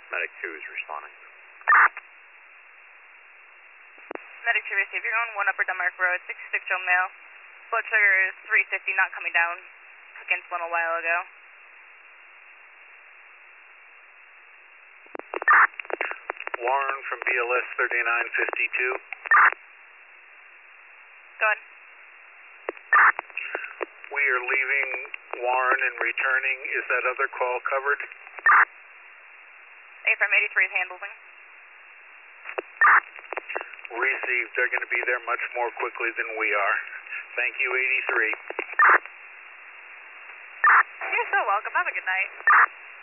Medic 2 is responding. Medic 2 received. You're on 1 Upper Denmark Road, 66 Joe Mail. Blood sugar is 350, not coming down. Took insulin a while ago. Warren from BLS 3952. Go ahead. We are leaving Warren and returning. Is that other call covered? AFM 83 is handling. Received. They're going to be there much more quickly than we are. Thank you, 83. You're so welcome. Have a good night.